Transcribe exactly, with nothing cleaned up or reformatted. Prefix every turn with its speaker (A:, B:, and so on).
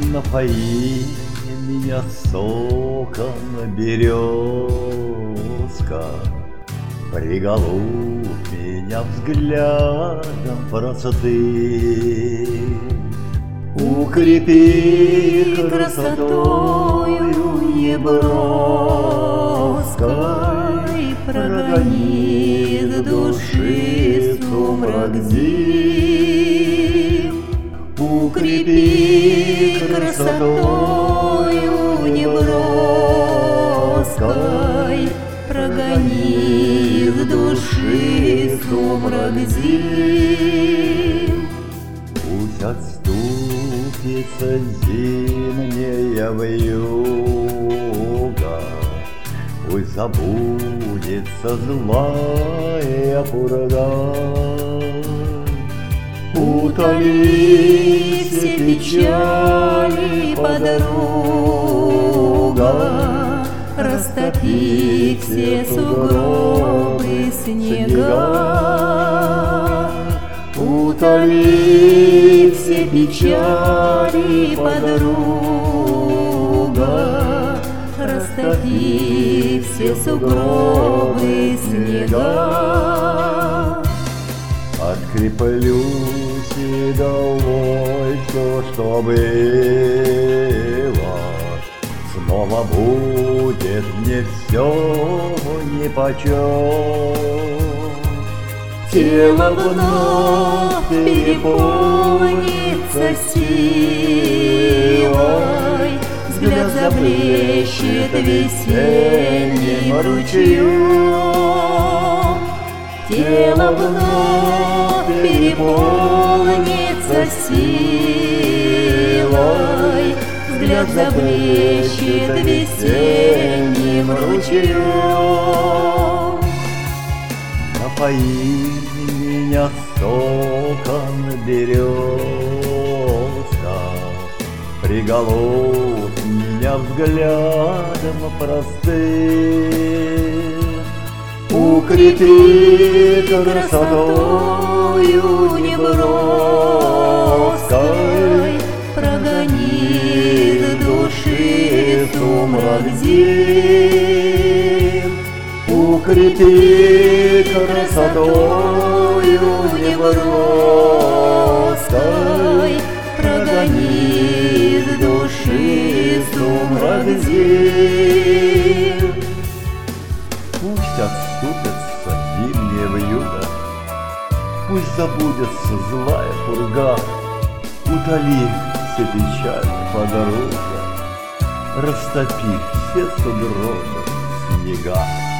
A: Напои меня соком, березка, приголубь меня взглядом простоты. Укрепи красотою неброской, прогони с души сумрак зим. Укрепи красотою неброской, прогони с души сумрак зим. Пусть отступится зимняя вьюга, пусть забудется злая пурга. Утоли все печали, подруга, растопи все сугробы снега. Утоли все печали, подруга, растопи все сугробы снега. Откреплюсь и долой все, что было, снова будет мне все нипочем. Тело вновь переполнится силой, взгляд заблещет весенним ручьем. Тело вновь переполнится силой, взгляд заблещет весенним ручьем. Напои меня соком, березка, приголубь меня взглядом простым. Укрепи красотою неброской, прогони с души сумрак зим. Укрепи красотою неброской, прогони с души сумрак зим. Пусть отступятся зимние вьюга, пусть забудется злая пурга. Утоли все печали, подруга, растопи все сугробы снега.